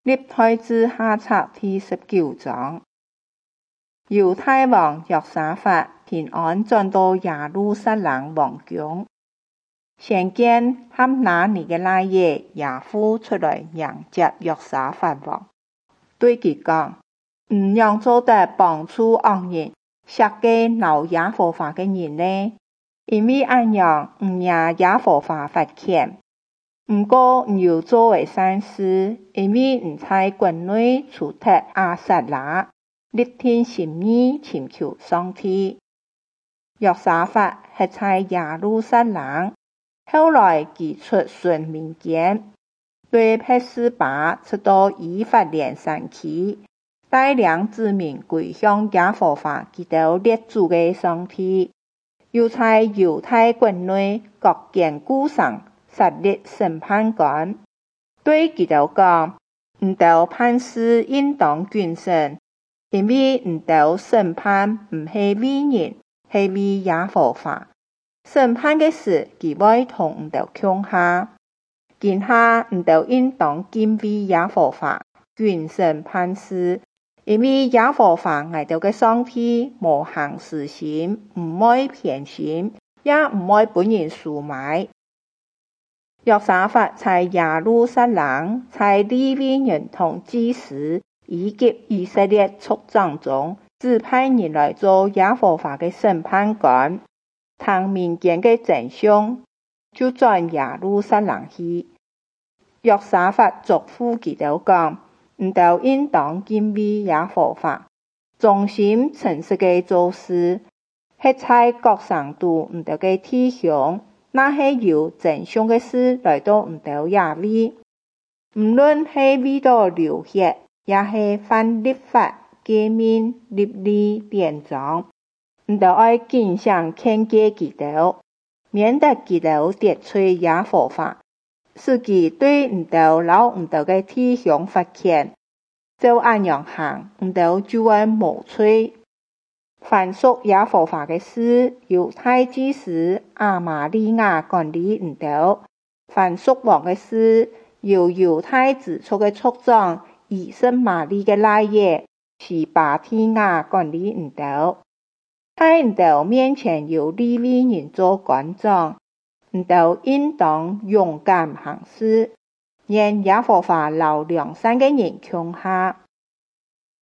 历代志下冊第19章。猶太王約沙法平安轉到耶路撒冷王宮，先見哈拿尼嘅奶爺耶戶出來迎接約沙法王，對佢講：唔讓做得幫助惡人，殺嘅鬧耶和華嘅人呢？因為按樣唔惹耶和華發現。唔過唔要做為善事，因為唔在軍內除掉亞撒拉，立定心意尋求上帝。約沙法係在耶路撒冷，後來佢出巡民間，對波斯巴出到以法蓮山去，帶領子民歸向耶和華佢哋列祖嘅上帝，又在猶太國內各堅固上設立審判官，對佢哋講：唔到判事應當謹慎，因為唔到審判唔係為人，係為耶和華。審判嘅事，佢會同唔到強下，今下唔到應當敬畏耶和華，謹慎判事，因為耶和華愛到嘅上帝無行私心，唔會偏心，也唔會本人出賣。約沙法在耶路撒冷，在利未人同祭司以及以色列族長中，指派人來做耶和華嘅審判官，聽民間嘅真相，就轉耶路撒冷去。約沙法囑咐佢哋講：唔到應當敬畏耶和華，忠心誠實嘅做事，係在各省都唔到嘅弟兄。那係有真相嘅事來到唔到野位，唔論係為到流血，也係犯律法、誡命、律例、典章，唔到愛經常勸誡佢哋，免得佢哋得罪耶和華，使佢對唔到老唔到嘅弟兄發現，就按樣行，唔到就會無罪。凡屬耶和華嘅事，猶太祭司亞瑪利亞管理唔到；凡屬王嘅事，由猶太支族嘅族長以實瑪利嘅奶爺示巴提亞管理唔到。在唔到面前由利未人做官長，唔到應當勇敢行事，讓耶和華留良善嘅人強下。